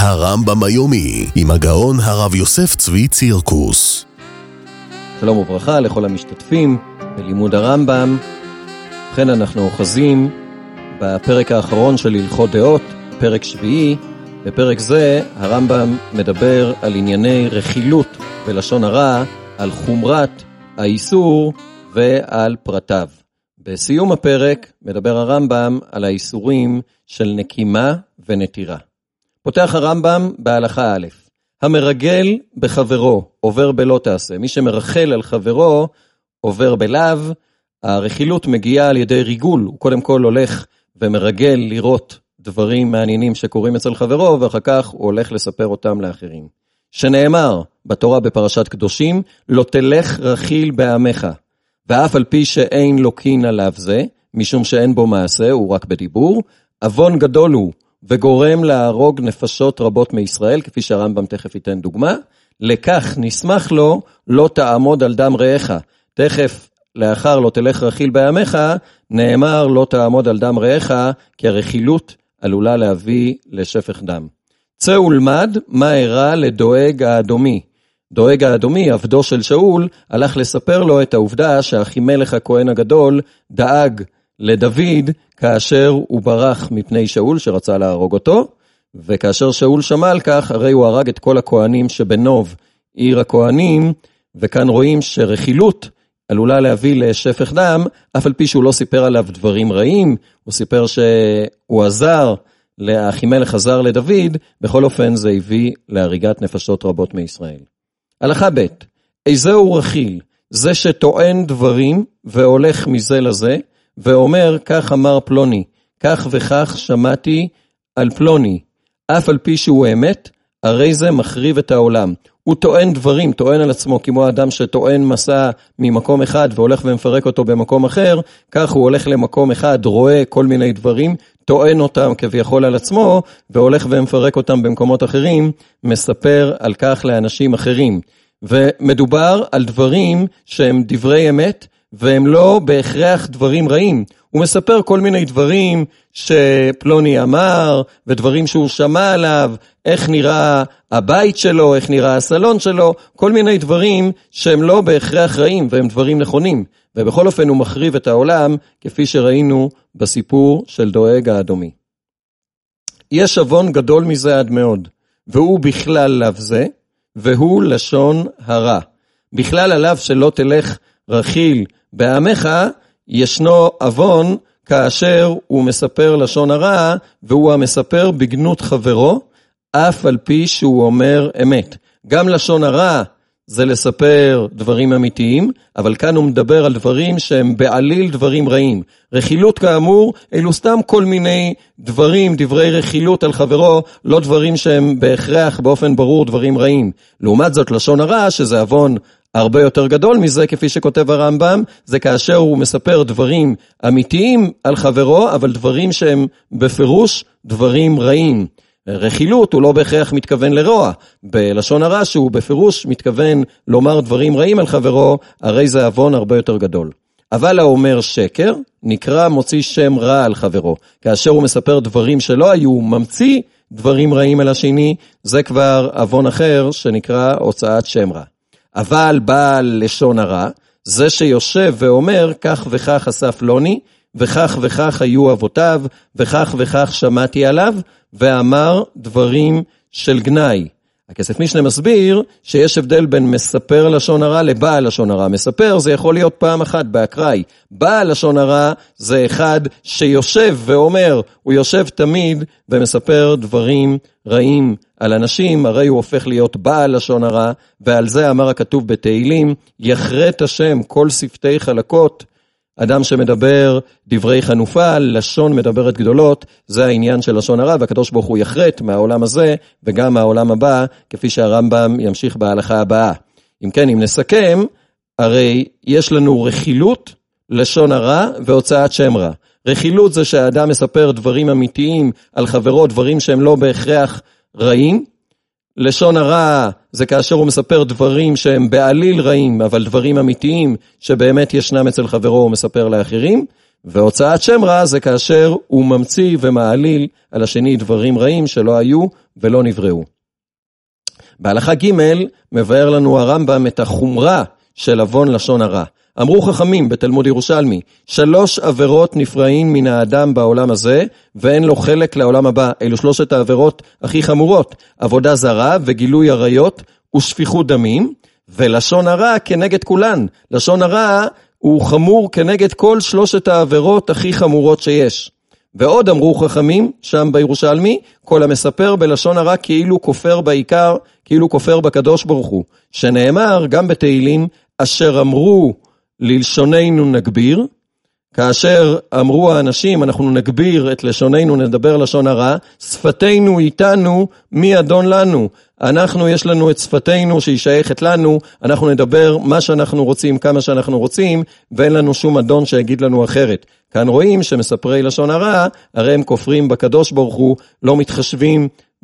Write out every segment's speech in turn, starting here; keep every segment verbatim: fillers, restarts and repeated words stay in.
הרמב"ם היומי עם הגאון הרב יוסף צבי צירקוס. שלום וברכה לכל המשתתפים בלימוד הרמב"ם. ובכן אנחנו אוחזים בפרק האחרון של הלכות דעות, פרק שביעי. בפרק זה הרמב"ם מדבר על ענייני רכילות ולשון הרע, על חומרת האיסור ועל פרטיו. בסיום הפרק מדבר הרמב"ם על האיסורים של נקימה ונטירה. פותח הרמב"ם בהלכה א', המרגל בחברו עובר בלא תעשה. מי שמרחל על חברו עובר בלאו. הרכילות מגיעה על ידי ריגול, הוא קודם כל הולך ומרגל לראות דברים מעניינים שקורים אצל חברו, ואחר כך הוא הולך לספר אותם לאחרים. שנאמר בתורה בפרשת קדושים, לא תלך רכיל בעמך, ואף על פי שאין לוקין עליו זה, משום שאין בו מעשה, הוא רק בדיבור, אבון גדול הוא, וגורם להרוג נפשות רבות מישראל, כפי שהרמב"ם תכף ייתן דוגמה, לכך נשמח לו, לא תעמוד על דם רעך. תכף לאחר לא תלך רכיל בעמך, נאמר לא תעמוד על דם רעך, כי הרכילות עלולה להביא לשפך דם. צא ולמד מה אירע לדואג האדומי. דואג האדומי, עבדו של שאול, הלך לספר לו את העובדה שאחימלך הכהן הגדול דאג לדוד כאשר הוא ברח מפני שאול שרצה להרוג אותו, וכאשר שאול שמע על כך, הרי הוא הרג את כל הכהנים שבנוב עיר הכהנים, וכאן רואים שרכילות עלולה להביא לשפך דם, אף על פי שהוא לא סיפר עליו דברים רעים, הוא סיפר שהוא עזר, לאחימלך עזר לדוד, בכל אופן זה הביא להריגת נפשות רבות מישראל. הלכה ב', איזהו רכיל? זה שטוען דברים והולך מזה לזה, ואומר כך אמר פלוני, כך וכך שמעתי על פלוני, אף על פי שהוא אמת, הרי זה מחריב את העולם. הוא טוען דברים, טוען על עצמו, כמו האדם שטוען מסע ממקום אחד והולך ומפרק אותו במקום אחר, כך הוא הולך למקום אחד, רואה כל מיני דברים, טוען אותם כביכול על עצמו, והולך ומפרק אותם במקומות אחרים, מספר על כך לאנשים אחרים. ומדובר על דברים שהם דברי אמת, והם לא בהכרח דברים רעים. הוא מספר כל מיני דברים שפלוני אמר, ודברים שהוא שמע עליו, איך נראה הבית שלו, איך נראה הסלון שלו, כל מיני דברים שהם לא בהכרח רעים, והם דברים נכונים. ובכל אופן הוא מחריב את העולם, כפי שראינו בסיפור של דואג האדומי. יש אבון גדול מזה עד מאוד, והוא בכלל לאו זה, והוא לשון הרע. בכלל עליו שלא תלך רכיל בעמך, ישנו אבון כאשר הוא מספר לשון הרע, והוא המספר בגנות חברו, אף על פי שהוא אומר אמת. גם לשון הרע זה לספר דברים אמיתיים, אבל כאן הוא מדבר על דברים שהם בעליל דברים רעים. רכילות כאמור, אלו סתם כל מיני דברים, דברי רכילות על חברו, לא דברים שהם בהכרח באופן ברור דברים רעים. לעומת זאת לשון הרע, שזה אבון הרבה יותר גדול מזה, כפי שכותב הרמב"ם, זה כאשר הוא מספר דברים אמיתיים על חברו, אבל דברים שהם בפירוש דברים רעים. רכילות הוא לא בהכרח מתכוון לרוע, בלשון הרע שהוא בפירוש מתכוון לומר דברים רעים על חברו, הרי זה אבון הרבה יותר גדול. אבל האומר שקר נקרא מוציא שם רע על חברו, כאשר הוא מספר דברים שלא היו, ממציא דברים רעים על השני, זה כבר אבון אחר שנקרא הוצאת שם רע. אבל בעל לשון הרע, זה שיושב ואומר כך וכך עשה פלוני, וכך וכך היו אבותיו, וכך וכך שמעתי עליו, ואמר דברים של גנאי. הכסף משנה מסביר שיש הבדל בין מספר לשון הרע לבעל לשון הרע. מספר זה יכול להיות פעם אחת באקראי. בעל לשון הרע זה אחד שיושב ואומר, הוא יושב תמיד ומספר דברים רעים על אנשים, הרי הוא הופך להיות בעל לשון הרע, ועל זה אמר הכתוב בתהילים, יחרט השם כל שפתי חלקות, אדם שמדבר דברי חנופה, לשון מדברת גדולות, זה העניין של לשון הרע, והקדוש ברוך הוא יחרט מהעולם הזה, וגם מהעולם הבא, כפי שהרמב"ם ימשיך בהלכה הבאה. אם כן, אם נסכם, הרי יש לנו רכילות, לשון הרע, והוצאת שם רע. רכילות זה שהאדם מספר דברים אמיתיים על חברו, דברים שהם לא בהכרח רעים. לשון הרע זה כאשר הוא מספר דברים שהם בעליל רעים, אבל דברים אמיתיים שבאמת ישנם אצל חברו הוא מספר לאחרים. והוצאת שם רע זה כאשר הוא ממציא ומעליל על השני דברים רעים שלא היו ולא נבראו. בהלכה ג' מבאר לנו הרמב"ם את החומרה של עוון לשון הרע. אמרו חכמים בתלמוד ירושלמי, שלוש עבירות נפרעים מן האדם בעולם הזה, ואין לו חלק לעולם הבא. אלו שלושת העבירות הכי חמורות, עבודה זרה וגילוי עריות ושפיכות דמים, ולשון הרע כנגד כולן. לשון הרע הוא חמור כנגד כל שלושת העבירות הכי חמורות שיש. ועוד אמרו חכמים, שם בירושלמי, כל המספר בלשון הרע כאילו כופר בעיקר, כאילו כופר בקדוש ברוך הוא, שנאמר גם בתהילים, אשר אמרו ללשוננו נגביר, כאשר אמרו האנשים, אנחנו נגביר את לשוננו, נדבר לשון הרע, שפתנו איתנו, מי אדון לנו? אנחנו, יש לנו את שפתנו שהיא שייכת לנו, אנחנו נדבר מה שאנחנו רוצים, כמה שאנחנו רוצים, ואין לנו שום אדון שיגיד לנו אחרת. כאן רואים שמספרי לשון הרע, הרי הם כופרים בקדוש ברוך הוא, לא מתחשבים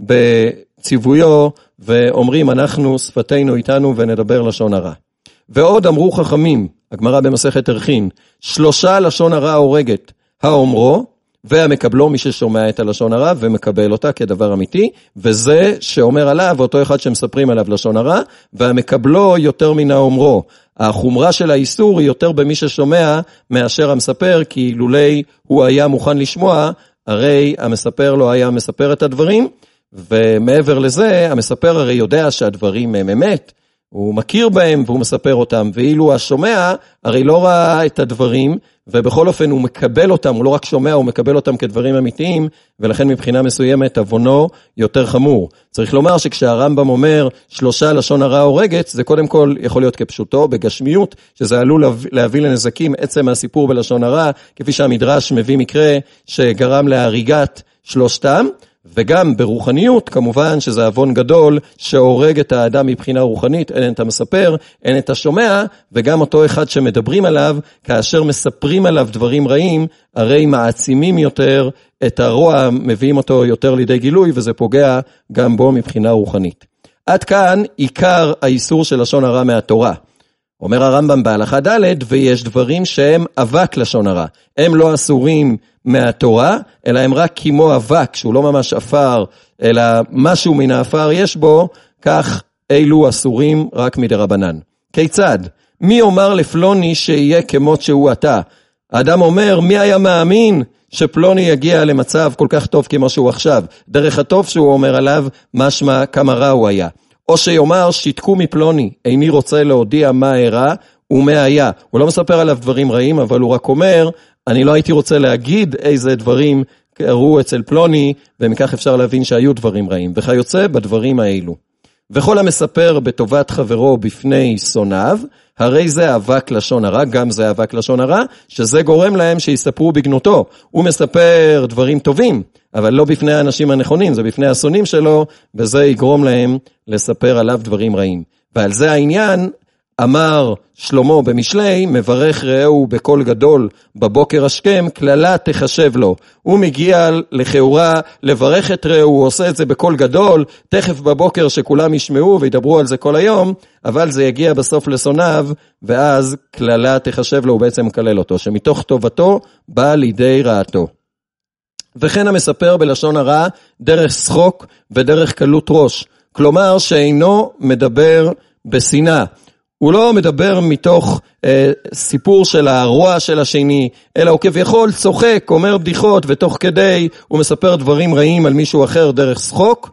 בציוויו, ואומרים אנחנו שפתנו איתנו ונדבר לשון הרע. ועוד אמרו חכמים, הגמרא במסכת ערכין, שלושה לשון הרע הורגת, האומרו והמקבלו, מי ששומע את הלשון הרע ומקבל אותה כדבר אמיתי, וזה שאומר עליו, אותו אחד שמספרים עליו לשון הרע, והמקבלו יותר מן האומרו. החומרה של האיסור היא יותר במי ששומע מאשר המספר, כי לולי הוא היה מוכן לשמוע, הרי המספר לא היה מספר את הדברים, ומעבר לזה, המספר הרי יודע שהדברים הם אמת, הוא מכיר בהם והוא מספר אותם, ואילו השומע הרי לא ראה את הדברים, ובכל אופן הוא מקבל אותם, הוא לא רק שומע, הוא מקבל אותם כדברים אמיתיים, ולכן מבחינה מסוימת עוונו יותר חמור. צריך לומר שכשהרמב"ם אומר שלושה לשון הרע הורגת, זה קודם כל יכול להיות כפשוטו, בגשמיות, שזה עלול להביא לנזקים עצם הסיפור בלשון הרע, כפי שהמדרש מביא מקרה שגרם להריגת שלושתם, וגם ברוחניות, כמובן שזה עוון גדול שהורג את האדם מבחינה רוחנית, אין את המספר, אין את השומע, וגם אותו אחד שמדברים עליו, כאשר מספרים עליו דברים רעים, הרי מעצימים יותר את הרוע, מביאים אותו יותר לידי גילוי, וזה פוגע גם בו מבחינה רוחנית. עד כאן עיקר האיסור של לשון הרע מהתורה. אומר הרמב"ם בהלכה ד' ויש דברים שהם אבק לשון הרע. הם לא אסורים מהתורה, אלא הם רק כמו אבק, שהוא לא ממש אפר, אלא משהו מן האפר יש בו, כך אילו אסורים רק מדרבנן. כיצד? מי אומר לפלוני שיהיה כמות שהוא אתה? האדם אומר, מי היה מאמין שפלוני יגיע למצב כל כך טוב כמו שהוא עכשיו? דרך הטוב שהוא אומר עליו, משמע כמה רע הוא היה. או שיאמר, שיתקו מפלוני, איני רוצה להודיע מה אירע ומה היה. הוא לא מספר עליו דברים רעים, אבל הוא רק אומר, אני לא הייתי רוצה להגיד איזה דברים קרו אצל פלוני, ומכך אפשר להבין שהיו דברים רעים. וכיוצא בדברים האלו. וכל המספר בטובת חברו בפני שונאיו, הרי זה אבק לשון הרע, גם זה אבק לשון הרע, שזה גורם להם שיספרו בגנותו. הוא מספר דברים טובים, אבל לא בפני האנשים הנכונים, זה בפני השונאים שלו, וזה יגרום להם לספר עליו דברים רעים. ועל זה העניין, אמר שלמה במשלי, מברך רעהו בקול גדול בבוקר השכם, כללה תחשב לו. הוא מגיע לכאורה לברך את רעהו, הוא עושה את זה בקול גדול, תכף בבוקר שכולם ישמעו וידברו על זה כל היום, אבל זה יגיע בסוף לשונאיו, ואז כללה תחשב לו, הוא בעצם מקלל אותו, שמתוך טובתו בא לידי רעתו. וכן המספר בלשון הרע דרך שחוק ודרך קלות ראש, כלומר שאינו מדבר בשנאה. הוא לא מדבר מתוך אה, סיפור של הרוע של השני, אלא הוא כביכול צוחק, אומר בדיחות, ותוך כדי הוא מספר דברים רעים על מישהו אחר דרך שחוק,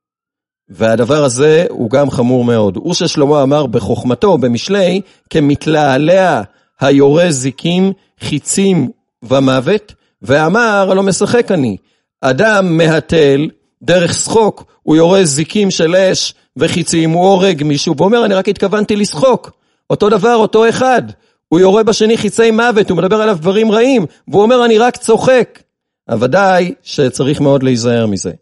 והדבר הזה הוא גם חמור מאוד. הוא ששלמה אמר בחוכמתו, במשלי, כמתלעלע היורה זיקים, חיצים ומוות, ואמר, לא משחק אני. אדם מהתל, דרך שחוק, הוא יורה זיקים של אש וחיצים, הוא הורג מישהו, ואומר, אני רק התכוונתי לשחוק. אותו דבר, אותו אחד. הוא יורה בשני חיצי מוות, הוא מדבר עליו דברים רעים, והוא אומר, אני רק צוחק. הוודאי שצריך מאוד להיזהר מזה.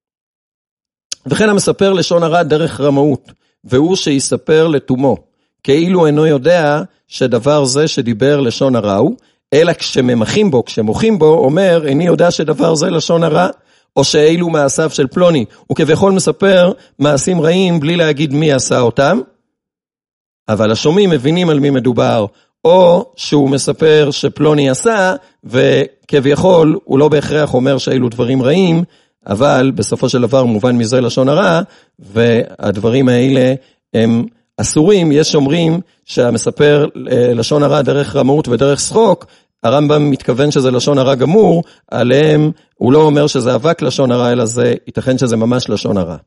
וכן המספר לשון הרע דרך רמאות, והוא שיספר לתומו, כאילו אינו יודע שדבר זה שדיבר לשון הרע הוא, אלא כשממחים בו, כשמוחים בו, אומר, איני יודע שדבר זה לשון הרע, או שאילו מעשיו של פלוני, הוא כביכול מספר מעשים רעים בלי להגיד מי עשה אותם, אבל השומעים מבינים על מי מדובר, או שהוא מספר שפלוני עשה, וכביכול הוא לא בהכרח אומר שאלו דברים רעים, אבל בסופו של דבר מובן מזה לשון הרע, והדברים האלה הם אסורים. יש אומרים שהמספר לשון הרע דרך רמאות ודרך שחוק, הרמב"ם מתכוון שזה לשון הרע גמור, עליהם הוא לא אומר שזה אבק לשון הרע, אלא זה ייתכן שזה ממש לשון הרע.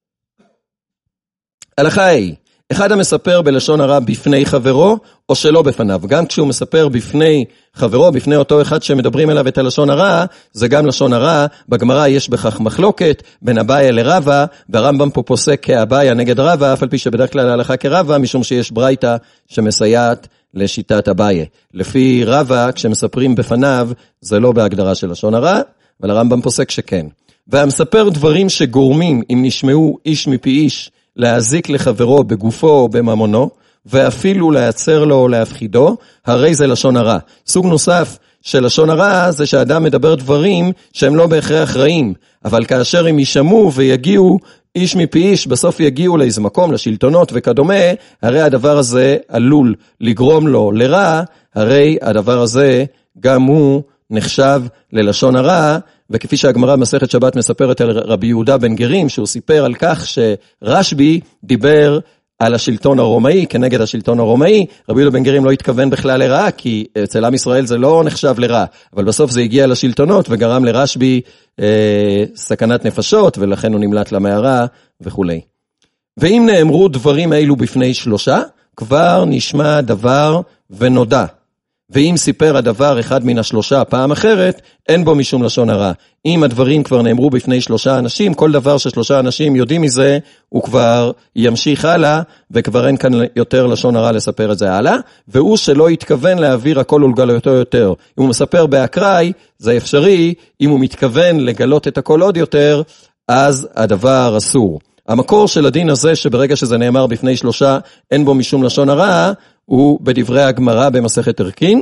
הלכה היא, אחד המספר בלשון הרע בפני חברו, או שלא בפניו. גם כשהוא מספר בפני חברו, בפני אותו אחד שמדברים אליו את הלשון הרע, זה גם לשון הרע. בגמרא יש בכך מחלוקת בין אביה לרבא, והרמב"ם פה פוסק כאביה נגד רבא, אף על פי שבדרך כלל ההלכה כרבא, משום שיש ברייתא שמסייעת לשיטת אביה. לפי רבא, כשמספרים בפניו, זה לא בהגדרה של לשון הרע, אבל הרמב"ם פוסק שכן. והמספר דברים שגורמים, אם נשמעו איש מפי איש, להזיק לחברו בגופו או בממונו, ואפילו להיעצר לו או להפחידו, הרי זה לשון הרע. סוג נוסף של לשון הרע זה שאדם מדבר דברים שהם לא בהכרח רעים, אבל כאשר הם יישמעו ויגיעו איש מפי איש, בסוף יגיעו לאיזה מקום, לשלטונות וכדומה, הרי הדבר הזה עלול לגרום לו לרע, הרי הדבר הזה גם הוא נחשב ללשון הרע, וכפי שהגמרא במסכת שבת מספרת על רבי יהודה בן גרים, שהוא סיפר על כך שרשב"י דיבר על השלטון הרומאי, כנגד השלטון הרומאי, רבי יהודה בן גרים לא התכוון בכלל לרעה, כי אצל עם ישראל זה לא נחשב לרע, אבל בסוף זה הגיע לשלטונות, וגרם לרשב"י אה, סכנת נפשות, ולכן הוא נמלט למערה וכו'. ואם נאמרו דברים האלו בפני שלושה, כבר נשמע דבר ונודע. ואם סיפר הדבר אחד מן השלושה פעם אחרת, אין בו משום לשון הרע. אם הדברים כבר נאמרו בפני שלושה אנשים, כל דבר ששלושה אנשים יודעים מזה, הוא כבר ימשיך הלאה, וכבר אין כאן יותר לשון הרע לספר את זה הלאה, והוא שלא יתכוון להעביר הכל ולגלותו יותר. אם הוא מספר באקראי, זה אפשרי, אם הוא מתכוון לגלות את הכל עוד יותר, אז הדבר אסור. המקור של הדין הזה, שברגע שזה נאמר בפני שלושה, אין בו משום לשון הרע, הוא בדברי הגמרא במסכת ערכין,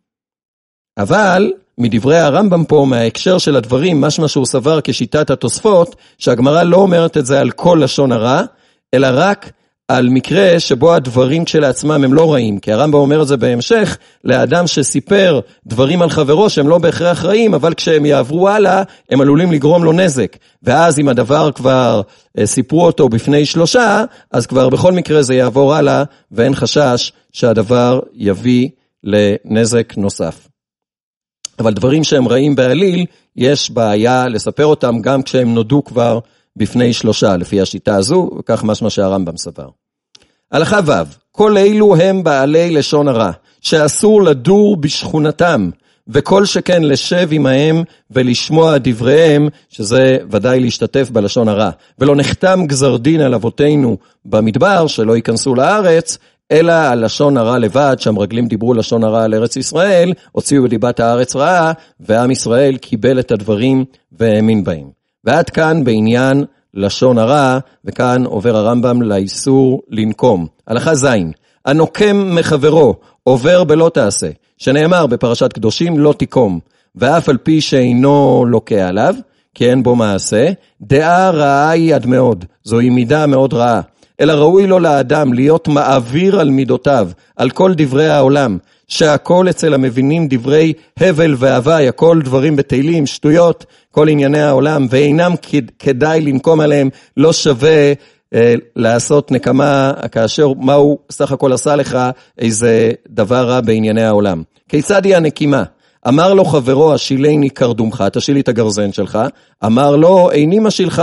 אבל מדברי הרמב"ם פה, מההקשר של הדברים, משמע שהוא סבר כשיטת התוספות, שהגמרא לא אומרת את זה על כל לשון הרע, אלא רק על מקרה שבו הדברים כשלעצמם הם לא רעים, כי הרמב"ם אומר את זה בהמשך, לאדם שסיפר דברים על חברו שהם לא בהכרח רעים, אבל כשהם יעברו הלאה, הם עלולים לגרום לו נזק, ואז אם הדבר כבר סיפרו אותו בפני שלושה, אז כבר בכל מקרה זה יעבור הלאה, ואין חשש שהדבר יביא לנזק נוסף. אבל דברים שהם רעים בעליל, יש בעיה לספר אותם גם כשהם נודעו כבר בפני שלושה, לפי השיטה הזו, וכך משמע שהרמב"ם סבר. הלכה ו', כל אלו הם בעלי לשון הרע, שאסור לדור בשכונתם, וכל שכן לשב עמהם ולשמוע דבריהם, שזה ודאי להשתתף בלשון הרע. ולא נחתם גזר דין על אבותינו במדבר, שלא ייכנסו לארץ, אלא על לשון הרע לבד, שהמרגלים דיברו לשון הרע על ארץ ישראל, הוציאו בדיבת הארץ רעה, ועם ישראל קיבל את הדברים והאמין בהם. ועד כאן בעניין לשון הרע, וכאן עובר הרמב"ם לאיסור לנקום. הלכה זין, הנוקם מחברו, עובר בלא תעשה, שנאמר בפרשת קדושים לא תיקום, ואף על פי שאינו לוקה עליו, כי אין בו מעשה, דעה רעה היא עד מאוד, זוהי מידה מאוד רעה, אלא ראוי לו לאדם להיות מעביר על מידותיו, על כל דברי העולם, שהכל אצל המבינים דברי הבל והווי, הכל דברים בתהילים, שטויות, כל ענייני העולם, ואינם כדאי לנקום עליהם, לא שווה אה, לעשות נקמה, כאשר מה הוא סך הכל עשה לך איזה דבר רע בענייני העולם. כיצד היא הנקימה? אמר לו חברו, השילני קרדומך, תשיל לי את הגרזן שלך, אמר לו, איני משילך.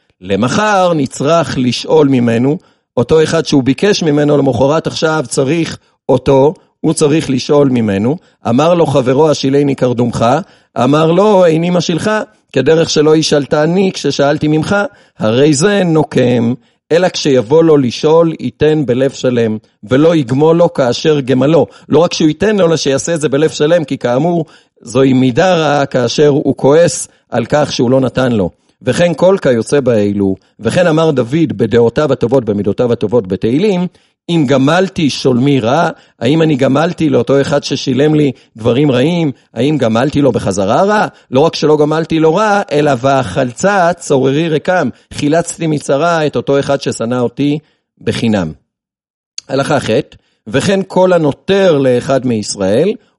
למחר נצטרך לשאול ממנו, אותו אחד שהוא ביקש ממנו, למחרת עכשיו צריך אותו, הוא צריך לשאול ממנו, אמר לו חברו השילני קרדומך, אמר לו איני משילך, כדרך שלא ישאלתני כששאלתי ממך, הרי זה נוקם, אלא כשיבוא לו לשאול ייתן בלב שלם, ולא יגמול לו כאשר גמלו, לא רק שהוא ייתן לו, אלא שיעשה את זה בלב שלם, כי כאמור זוהי מידה רעה כאשר הוא כועס על כך שהוא לא נתן לו. וכן כל כיוצא באלו, וכן אמר דוד בדעותיו הטובות, במידותיו הטובות בתהילים, אם גמלתי שולמי רע, האם אני גמלתי לאותו אחד ששילם לי דברים רעים, האם גמלתי לו בחזרה רע? לא רק שלא גמלתי לו רע, אלא והחלצה צוררי רקם, חילצתי מצרה את אותו אחד ששנא אותי בחינם. הלכה ח' וכן כל הנותר לאחד מישראל,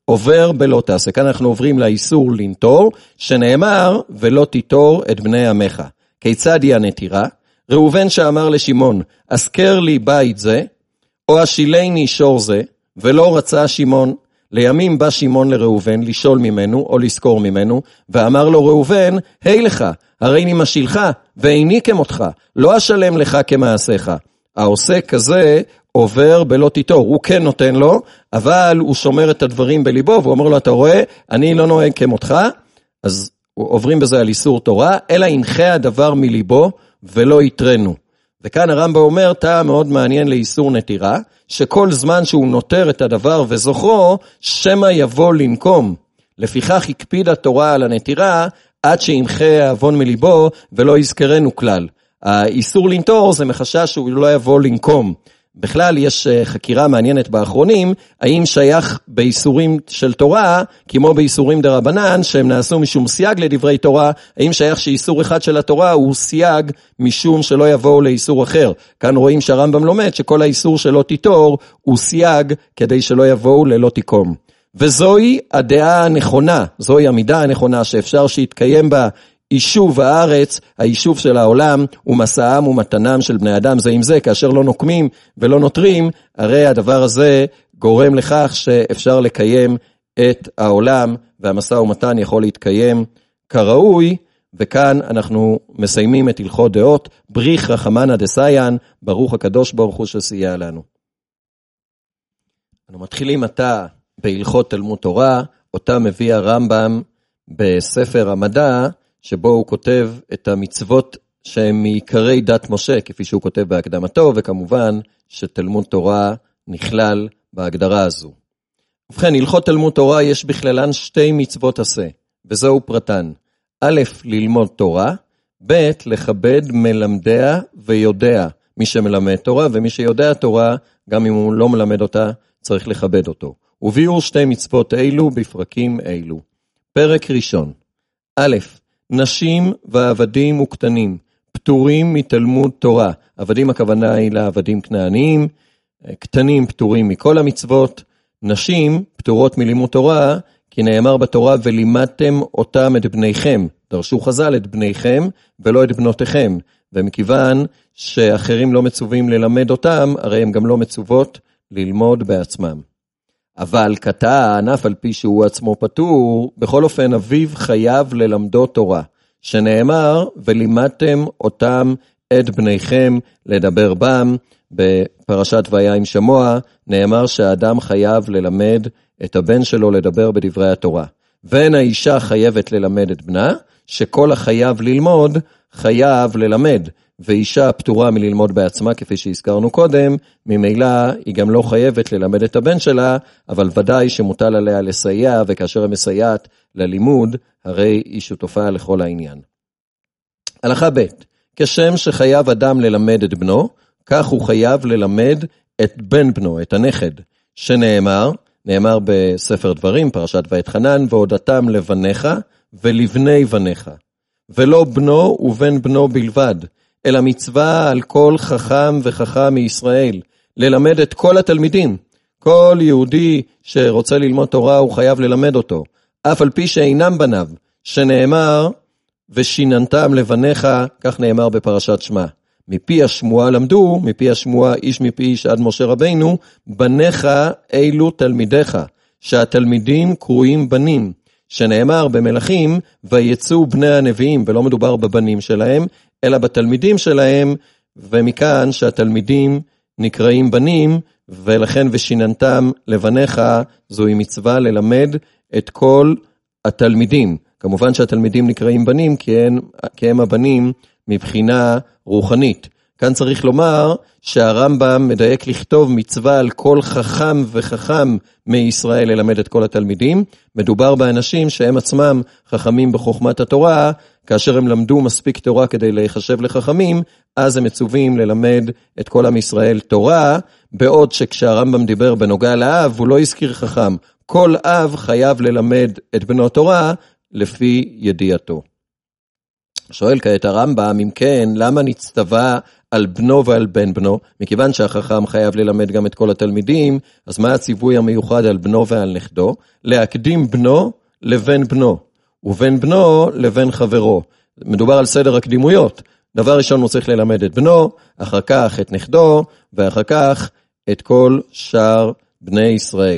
עובר בלא תעשה. כאן אנחנו עוברים לאיסור לנטור, שנאמר, ולא תיטור את בני עמך. כיצד היא הנטירה? ראובן שאמר לשמעון, אזכר לי בית זה, או השילני שור זה, ולא רצה שמעון. לימים בא שמעון לראובן לשאול ממנו או לזכור ממנו, ואמר לו ראובן, היי לך, הרי נמשילך, ואיני כמותך, לא אשלם לך כמעשיך. העושה כזה עובר בלא תיטור, הוא כן נותן לו, אבל הוא שומר את הדברים בליבו, והוא אומר לו, אתה רואה, אני לא נוהג כמותך, אז עוברים בזה על איסור תורה, אלא ינחה הדבר מליבו ולא יתרנו. וכאן הרמב"ם אומר, טעם מאוד מעניין לאיסור נטירה, שכל זמן שהוא נותר את הדבר וזוכרו, שמא יבוא לנקום. לפיכך הקפיד התורה על הנטירה, עד שימחה העוון מליבו ולא יזכרנו כלל. האיסור לנטור זה מחשש שהוא לא יבוא לנקום. בכלל יש חקירה מעניינת באחרונים, האם שייך באיסורים של תורה, כמו באיסורים דרבנן, שהם נעשו משום סייג לדברי תורה, האם שייך שאיסור אחד של התורה הוא סייג משום שלא יבואו לאיסור אחר. כאן רואים שהרמב"ם לומד שכל האיסור שלא תיטור הוא סייג כדי שלא יבואו ללא תיקום. וזוהי הדעה הנכונה, זוהי המידה הנכונה שאפשר שיתקיים בה יישוב הארץ, היישוב של העולם, ומסעם ומתנם של בני אדם זה עם זה, כאשר לא נוקמים ולא נותרים, הרי הדבר הזה גורם לכך שאפשר לקיים את העולם, והמסע ומתן יכול להתקיים כראוי, וכאן אנחנו מסיימים את הלכות דעות, בריך רחמנא דסיין, ברוך הקדוש ברוך הוא שסייע לנו. אנחנו מתחילים עתה בהלכות תלמוד תורה, אותה מביא הרמב"ם בספר המדע, שבו הוא כותב את המצוות שהם מעיקרי דת משה, כפי שהוא כותב בהקדמתו, וכמובן שתלמוד תורה נכלל בהגדרה הזו. ובכן, הלכות תלמוד תורה יש בכללן שתי מצוות עשה, וזהו פרטן. א', ללמוד תורה, ב', לכבד מלמדיה ויודע. מי שמלמד תורה ומי שיודע תורה, גם אם הוא לא מלמד אותה, צריך לכבד אותו. וביאור שתי מצוות אילו בפרקים אילו. פרק ראשון. א', נשים ועבדים וקטנים, פטורים מתלמוד תורה. עבדים הכוונה היא לעבדים כנעניים, קטנים פטורים מכל המצוות, נשים פטורות מלימוד תורה, כי נאמר בתורה, ולימדתם אותם את בניכם. דרשו חז"ל את בניכם ולא את בנותיכם. ומכיוון שאחרים לא מצווים ללמד אותם, הרי הם גם לא מצוות ללמוד בעצמם. אבל קטן, אף על פי שהוא עצמו פטור, בכל אופן אביו חייב ללמדו תורה, שנאמר, ולימדתם אותם את בניכם לדבר בם, בפרשת והיה עם שמוע, נאמר שהאדם חייב ללמד את הבן שלו לדבר בדברי התורה. ואין האישה חייבת ללמד את בנה, שכל החייב ללמוד, חייב ללמד. ואישה פטורה מללמוד בעצמה, כפי שהזכרנו קודם, ממילא היא גם לא חייבת ללמד את הבן שלה, אבל ודאי שמוטל עליה לסייע, וכאשר היא מסייעת ללימוד, הרי היא שותפה לכל העניין. הלכה ב' כשם שחייב אדם ללמד את בנו, כך הוא חייב ללמד את בן בנו, את הנכד, שנאמר, נאמר בספר דברים, פרשת ואתחנן, והודתם לבניך ולבני בניך, ולא בנו ובן בנו בלבד, אלא מצווה על כל חכם וחכם מישראל, ללמד את כל התלמידים. כל יהודי שרוצה ללמוד תורה הוא חייב ללמד אותו, אף על פי שאינם בניו, שנאמר, ושיננתם לבניך, כך נאמר בפרשת שמע. מפי השמועה למדו, מפי השמועה איש מפי איש עד משה רבינו, בניך אילו תלמידיך, שהתלמידים קרויים בנים, שנאמר במלכים, ויצאו בני הנביאים, ולא מדובר בבנים שלהם, אלא בתלמידים שלהם, ומכאן שהתלמידים נקראים בנים, ולכן ושיננתם לבניך, זוהי מצווה ללמד את כל התלמידים. כמובן שהתלמידים נקראים בנים, כי הם, כי הם הבנים מבחינה רוחנית. כאן צריך לומר שהרמב"ם מדייק לכתוב מצווה על כל חכם וחכם מישראל ללמד את כל התלמידים. מדובר באנשים שהם עצמם חכמים בחוכמת התורה, כאשר הם למדו מספיק תורה כדי להיחשב לחכמים, אז הם מצווים ללמד את כל עם ישראל תורה, בעוד שכשהרמב"ם דיבר בנוגע לאב, הוא לא הזכיר חכם. כל אב חייב ללמד את בנו תורה לפי ידיעתו. שואל כעת הרמב"ם, אם כן, למה נצטווה על בנו ועל בן בנו, מכיוון שהחכם חייב ללמד גם את כל התלמידים, אז מה הציווי המיוחד על בנו ועל נכדו? להקדים בנו לבן בנו, ובן בנו לבן חברו. מדובר על סדר הקדימויות. דבר ראשון הוא צריך ללמד את בנו, אחר כך את נכדו, ואחר כך את כל שאר בני ישראל.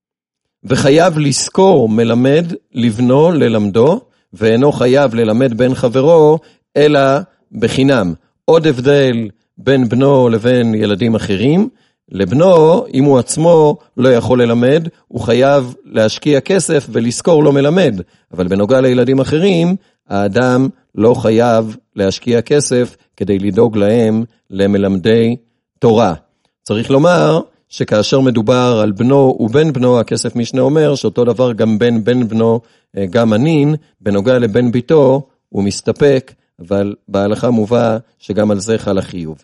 וחייב לזכור מלמד לבנו ללמדו, ואינו חייב ללמד בן חברו, אלא בחינם. עוד הבדל בין בנו לבין ילדים אחרים, לבנו, אם הוא עצמו לא יכול ללמד, הוא חייב להשקיע כסף ולזכור לו מלמד. אבל בנוגע לילדים אחרים, האדם לא חייב להשקיע כסף כדי לדאוג להם למלמדי תורה. צריך לומר שכאשר מדובר על בנו ובן בנו, הכסף משנה אומר שאותו דבר גם בן בן בנו, גם הנין, בנוגע לבן ביתו, הוא מסתפק, אבל בהלכה מובא שגם על זה חל החיוב.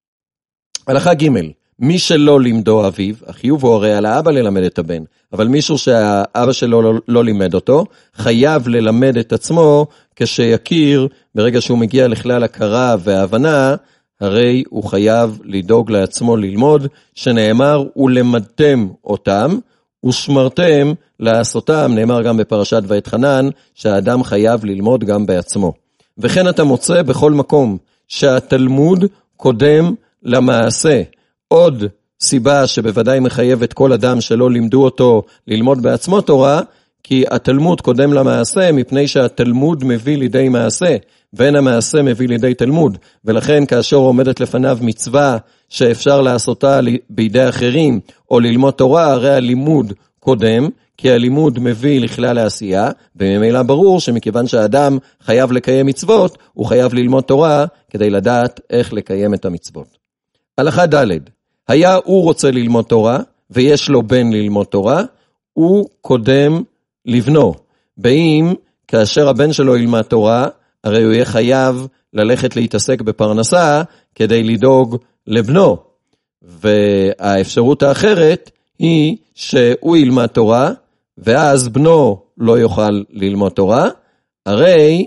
הלכה ג' מי שלא לימדו אביו, החיוב הוא הרי על האבא ללמד את הבן, אבל מישהו שהאבא שלו לא, לא לימד אותו, חייב ללמד את עצמו כשיכיר, ברגע שהוא מגיע לכלל הכרה וההבנה, הרי הוא חייב לדאוג לעצמו ללמוד, שנאמר, ולמדתם אותם, ושמרתם לעשותם, נאמר גם בפרשת ואתחנן, שהאדם חייב ללמוד גם בעצמו. וכן אתה מוצא בכל מקום שהתלמוד קודם למעשה. עוד סיבה שבוודאי מחייבת כל אדם שלא לימדו אותו ללמוד בעצמו תורה, כי התלמוד קודם למעשה, מפני שהתלמוד מביא לידי מעשה, ואין המעשה מביא לידי תלמוד, ולכן כאשר עומדת לפניו מצווה שאפשר לעשותה בידי אחרים, או ללמוד תורה, הרי הלימוד קודם, כי הלימוד מביא לכלל העשייה, וממילא ברור שמכיוון שהאדם חייב לקיים מצוות, הוא חייב ללמוד תורה, כדי לדעת איך לקיים את המצוות. הלכה ד' היה הוא רוצה ללמוד תורה, ויש לו בן ללמוד תורה, הוא קודם לבנו. באם כאשר הבן שלו ילמד תורה, הרי הוא יהיה חייב ללכת להתעסק בפרנסה, כדי לדאוג לבנו. והאפשרות האחרת היא שהוא ילמד תורה, ואז בנו לא יוכל ללמוד תורה, הרי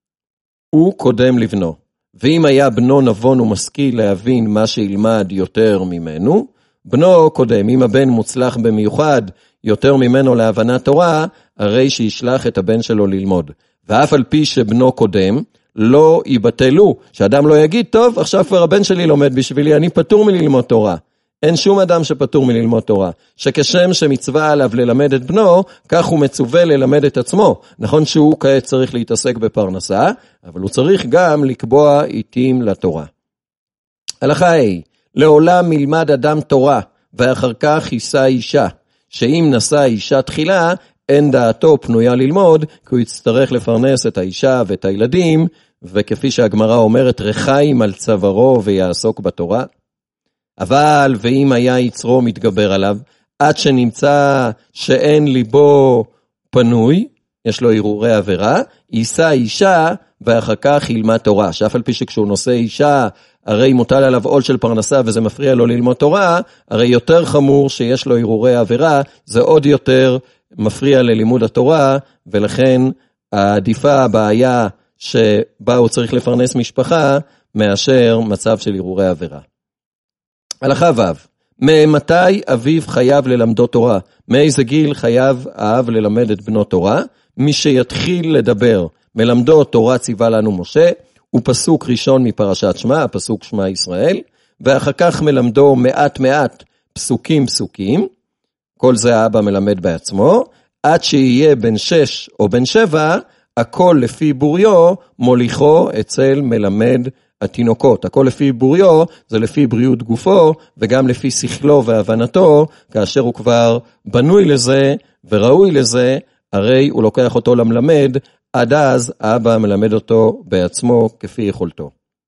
הוא קודם לבנו. ואם היה בנו נבון ומשכיל להבין מה שילמד יותר ממנו, בנו קודם, אם הבן מוצלח במיוחד יותר ממנו להבנת תורה, הרי שישלח את הבן שלו ללמוד. ואף על פי שבנו קודם, לא יבטלו, שאדם לא יגיד, טוב, עכשיו כבר הבן שלי לומד בשבילי, אני פטור מללמוד תורה. אין שום אדם שפטור מללמוד תורה. שכשם שמצווה עליו ללמד את בנו, כך הוא מצווה ללמד את עצמו. נכון שהוא כעת צריך להתעסק בפרנסה, אבל הוא צריך גם לקבוע עיתים לתורה. הלכה ה' לעולם ילמד אדם תורה, ואחר כך יישא אישה, שאם נשא אישה תחילה, אין דעתו פנויה ללמוד, כי הוא יצטרך לפרנס את האישה ואת הילדים, וכפי שהגמרא אומרת, רחיים על צווארו ויעסוק בתורה. אבל ואם היה יצרו מתגבר עליו, עד שנמצא שאין ליבו פנוי, יש לו ערעורי עבירה, יישא אישה ואחר כך ילמד תורה. שאף על פי שכשהוא נושא אישה, הרי מוטל עליו עול של פרנסה וזה מפריע לו ללמוד תורה, הרי יותר חמור שיש לו ערעורי עבירה, זה עוד יותר מפריע ללימוד התורה, ולכן העדיפה הבעיה שבה הוא צריך לפרנס משפחה, מאשר מצב של ערעורי עבירה. הלכה ו' ממתי אביו חייב ללמדו תורה? מאיזה גיל חייב האב ללמד את בנו תורה? מי שיתחיל לדבר, מלמדו תורה ציווה לנו משה, הוא פסוק ראשון מפרשת שמע, הפסוק שמע ישראל, ואחר כך מלמדו מעט מעט פסוקים פסוקים, כל זה האבא מלמד בעצמו, עד שיהיה בן שש או בן שבע, הכל לפי בוריו מוליכו אצל מלמד התינוקות. הכל לפי בוריו, זה לפי בריאות גופו, וגם לפי שכלו והבנתו, כאשר הוא כבר בנוי לזה וראוי לזה, הרי הוא לוקח אותו למלמד, עד אז האבא מלמד אותו בעצמו כפי יכולתו.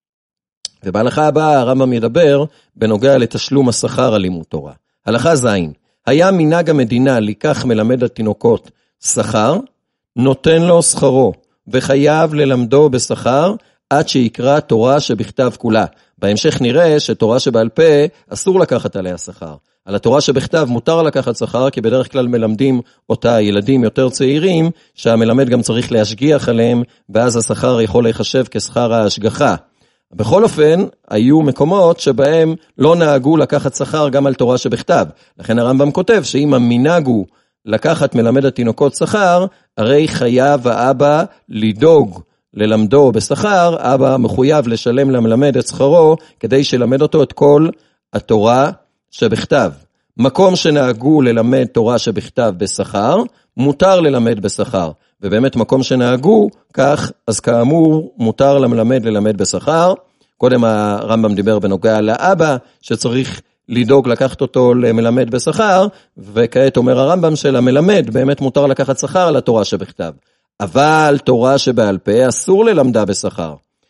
ובהלכה הבאה הרמב"ם ידבר בנוגע לתשלום השכר על לימוד תורה. הלכה ז' היה מנהג המדינה לקח מלמד התינוקות שכר, נותן לו שכרו, וחייב ללמדו בשכר, עד שיקרא תורה שבכתב כולה. בהמשך נראה שתורה שבעל פה אסור לקחת עליה שכר. על התורה שבכתב מותר לקחת שכר, כי בדרך כלל מלמדים אותה ילדים יותר צעירים, שהמלמד גם צריך להשגיח עליהם, ואז השכר יכול להיחשב כשכר ההשגחה. בכל אופן, היו מקומות שבהם לא נהגו לקחת שכר גם על תורה שבכתב. לכן הרמב"ם כותב שאם המנהג הוא לקחת מלמד התינוקות שכר, הרי חייב האבא לדאוג ללמדו בשכר, אבא מחויב לשלם למלמד את שכרו, כדי שלמד אותו את כל התורה שבכתב. מקום שנהגו ללמד תורה שבכתב בשכר, מותר ללמד בשכר. ובאמת מקום שנהגו כך, אז כאמור מותר למלמד ללמד בשכר. קודם הרמב"ם דיבר בנוגע לאבא, שצריך לדאוג לקחת אותו למלמד בשכר, וכעת אומר הרמב"ם שלמלמד באמת מותר לקחת שכר לתורה שבכתב. אבל תורה שבעל פה אסור ללמדה בשכר.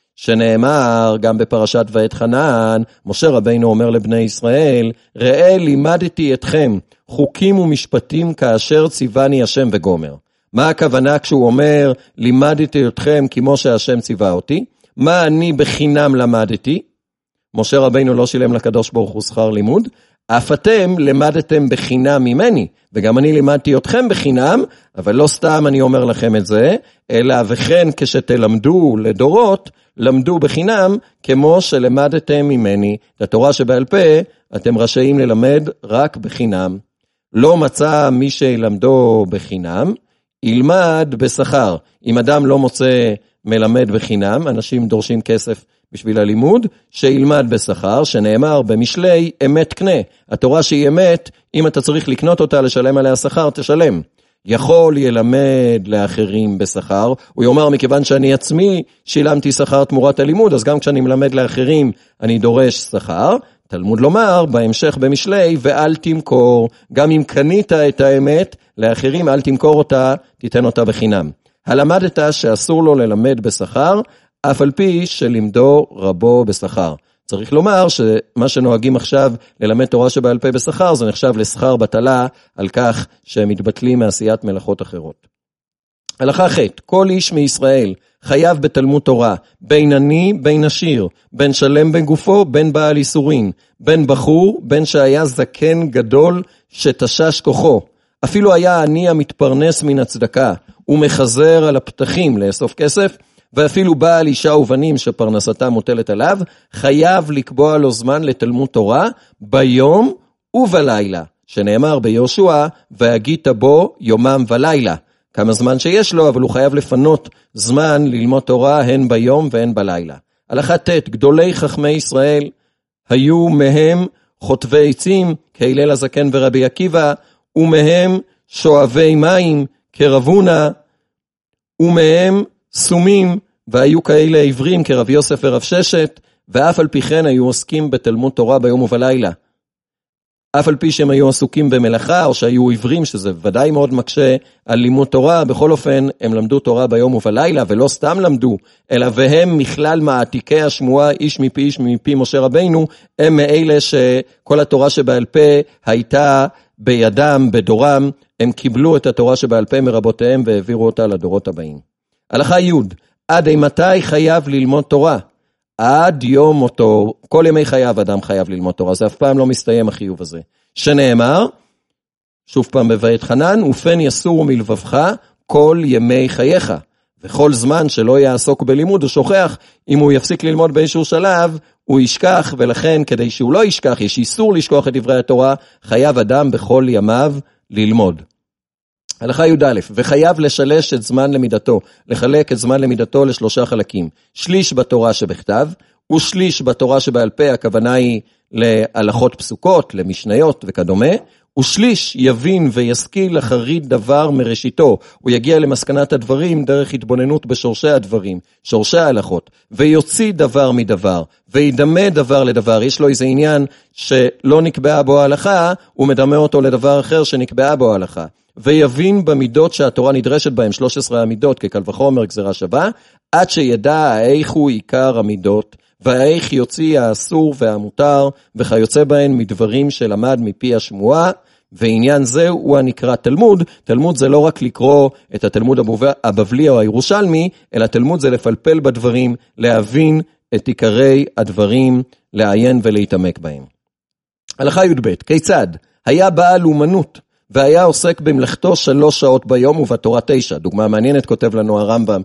שנאמר גם בפרשת ואת חנן, משה רבינו אומר לבני ישראל, ראה לימדתי אתכם חוקים ומשפטים כאשר ציווני השם וגומר. מה הכוונה כשהוא אומר, לימדתי אתכם כמו שהשם ציווה אותי? מה אני בחינם למדתי? משה רבינו לא שילם לקדוש ברוך הוא שכר לימוד, אף אתם למדתם בחינם ממני, וגם אני לימדתי אתכם בחינם, אבל לא סתם אני אומר לכם את זה, אלא וכן כשתלמדו לדורות, למדו בחינם כמו שלמדתם ממני. את התורה שבעל פה אתם רשאים ללמד רק בחינם. לא מצא מי שילמדו בחינם, ילמד בשכר. אם אדם לא מוצא מלמד בחינם, אנשים דורשים כסף בשביל הלימוד, שילמד בשכר, שנאמר במשלי אמת קנה. התורה שהיא אמת, אם אתה צריך לקנות אותה, לשלם עליה שכר, תשלם. יכול ילמד לאחרים בשכר, הוא יאמר מכיוון שאני עצמי שילמתי שכר תמורת הלימוד, אז גם כשאני מלמד לאחרים אני דורש שכר. תלמוד לומר בהמשך במשלי, ואל תמכור, גם אם קנית את האמת לאחרים, אל תמכור אותה, תיתן אותה בחינם. הלמדת שאסור לו ללמד בשכר, אף על פי שלימדו רבו בשכר. צריך לומר שמה שנוהגים עכשיו ללמד תורה שבעל פה בשכר, זה נחשב לשכר בטלה על כך שהם מתבטלים מעשיית מלאכות אחרות. הלכה ח' כל איש מישראל חייב בתלמוד תורה, בין עני, בין עשיר, בין שלם בגופו, בין בעל איסורין, בין בחור, בין שהיה זקן גדול שתשש כוחו. אפילו היה עני המתפרנס מן הצדקה, ומחזר על הפתחים לאסוף כסף, ואפילו בעל אישה ובנים שפרנסתה מוטלת עליו, חייב לקבוע לו זמן לתלמוד תורה ביום ובלילה, שנאמר ביהושע, והגית בו יומם ולילה. כמה זמן שיש לו, אבל הוא חייב לפנות זמן ללמוד תורה הן ביום והן בלילה. הלכה ט' גדולי חכמי ישראל היו מהם חוטבי עצים, כהלל הזקן ורבי עקיבא, ומהם שואבי מים כרב הונא, ומהם סומים, והיו כאלה עברים כרב יוסף ורב ששת, ואף על פי כן היו עוסקים בתלמוד תורה ביום ובלילה. אף על פי שהם היו עסוקים במלאכה, או שהיו עברים, שזה ודאי מאוד מקשה על לימוד תורה, בכל אופן הם למדו תורה ביום ובלילה, ולא סתם למדו, אלא והם מכלל מעתיקי השמועה, איש מפי איש מפי משה רבינו, הם מאלה שכל התורה שבעל פה הייתה בידם, בדורם, הם קיבלו את התורה שבעל פה מרבותיהם, והעבירו אותה לדורות הבאים. הלכה י' עד אימתי חייב ללמוד תורה? עד יום מותו, כל ימי חייו אדם חייב ללמוד תורה, זה אף פעם לא מסתיים החיוב הזה. שנאמר, שוב פעם בבית חנן, ופן יסור מלבבך כל ימי חייך, וכל זמן שלא יעסוק בלימוד הוא שוכח, אם הוא יפסיק ללמוד באיזשהו שלב, הוא ישכח, ולכן כדי שהוא לא ישכח, יש איסור לשכוח את דברי התורה, חייב אדם בכל ימיו ללמוד. הלכה י"א, וחייב לשלש את זמן למידתו, לחלק את זמן למידתו לשלושה חלקים, שליש בתורה שבכתב, ושליש בתורה שבעל פה, הכוונה היא להלכות פסוקות, למשניות וכדומה, ושליש יבין וישכיל לחריד דבר מראשיתו, הוא יגיע למסקנת הדברים דרך התבוננות בשורשי הדברים, שורשי ההלכות, ויוציא דבר מדבר, וידמה דבר לדבר, יש לו איזה עניין שלא נקבעה בו ההלכה, הוא מדמה אותו לדבר אחר שנקבעה בו ההלכה. ויבין במידות שהתורה נדרשת בהם, שלוש עשרה המידות כקל וחומר גזירה שווה, עד שידע איך הוא עיקר המידות, ואיך יוציא האסור והמותר, וכיוצא בהן מדברים שלמד מפי השמועה, ועניין זה הוא הנקרא תלמוד. תלמוד זה לא רק לקרוא את התלמוד הבבלי או הירושלמי, אלא תלמוד זה לפלפל בדברים, להבין את עיקרי הדברים, לעיין ולהתעמק בהם. הלכה י"ב, כיצד? היה בעל אומנות, והיה עוסק במלאכתו שלוש שעות ביום ובתורה תשע. דוגמה מעניינת כותב לנו הרמב"ם,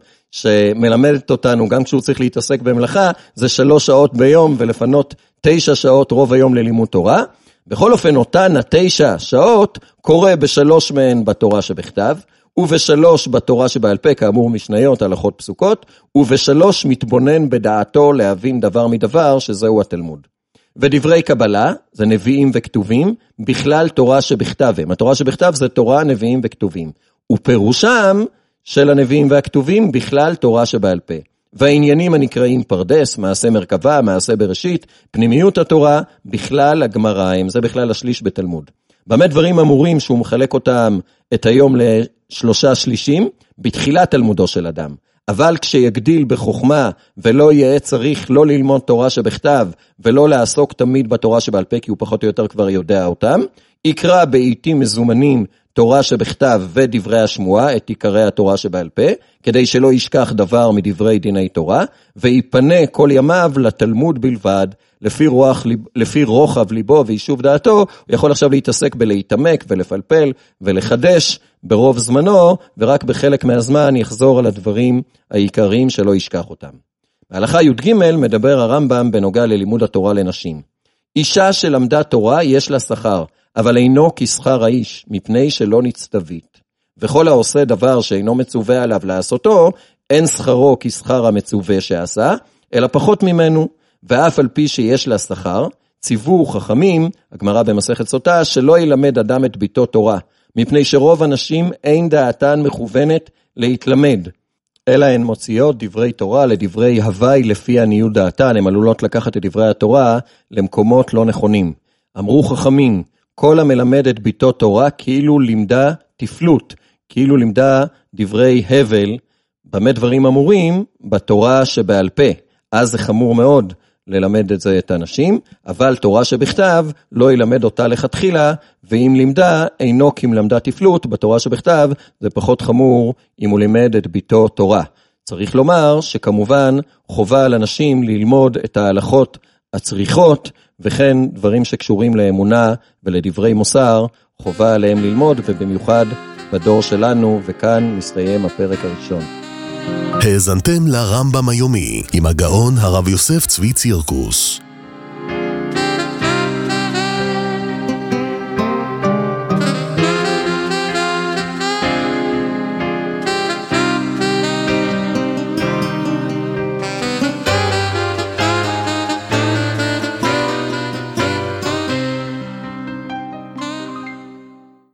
שמלמדת אותנו גם כשהוא צריך להתעסק במלאכה, זה שלוש שעות ביום ולפנות תשע שעות רוב היום ללימוד תורה. בכל אופן אותן התשע שעות קורא בשלוש מהן בתורה שבכתב, ובשלוש בתורה שבעל פה, כאמור משניות, הלכות פסוקות, ובשלוש מתבונן בדעתו להבין דבר מדבר, שזהו התלמוד. ודברי קבלה, זה נביאים וכתובים, בכלל תורה שבכתב הם. התורה שבכתב זה תורה, נביאים וכתובים. ופירושם של הנביאים והכתובים, בכלל תורה שבעל פה. והעניינים הנקראים פרדס, מעשה מרכבה, מעשה בראשית, פנימיות התורה, בכלל הגמרא הם. זה בכלל השליש בתלמוד. במה דברים אמורים שהוא מחלק אותם את היום לשלושה שלישים, בתחילת תלמודו של אדם. אבל כשיגדיל בחוכמה ולא יהיה צריך לא ללמוד תורה שבכתב ולא לעסוק תמיד בתורה שבעל פה כי הוא פחות או יותר כבר יודע אותם, יקרא בעיתים מזומנים תורה שבכתב ודברי השמועה את עיקרי התורה שבעל פה, כדי שלא ישכח דבר מדברי דיני תורה, ויפנה כל ימיו לתלמוד בלבד, לפי, רוח, לפי רוחב ליבו ויישוב דעתו, הוא יכול עכשיו להתעסק בלהתעמק ולפלפל ולחדש ברוב זמנו, ורק בחלק מהזמן יחזור על הדברים העיקריים שלא ישכח אותם. בהלכה י"ג מדבר הרמב"ם בנוגע ללימוד התורה לנשים. אישה שלמדה תורה יש לה שכר, אבל אינו כשכר האיש, מפני שלא נצטווית. וכל העושה דבר שאינו מצווה עליו לעשותו, אין שכרו כשכר המצווה שעשה, אלא פחות ממנו. ואף על פי שיש לה שכר, ציוו חכמים, הגמרא במסכת סוטה, שלא ילמד אדם את ביתו תורה, מפני שרוב אנשים אין דעתן מכוונת להתלמד, אלא הן מוציאות דברי תורה לדברי הווי לפי עניות דעתן, הן עלולות לקחת את דברי התורה למקומות לא נכונים. אמרו חכמים, כל המלמד את ביתו תורה כאילו לימדה תפלות, כאילו לימדה דברי הבל, במה דברים אמורים? בתורה שבעל פה. אז זה חמור מאוד ללמד את זה את האנשים, אבל תורה שבכתב לא ילמד אותה לכתחילה, ואם לימדה אינו כמלמדה תפלות, בתורה שבכתב זה פחות חמור אם הוא לימד את ביתו תורה. צריך לומר שכמובן חובה על אנשים ללמוד את ההלכות הצריכות, וכן דברים שקשורים לאמונה ולדברי מוסר, חובה עליהם ללמוד, ובמיוחד בדור שלנו, וכאן מסתיים הפרק הראשון. האזנתם לרמב"ם היומי עם הגאון הרב יוסף צבי צירקוס.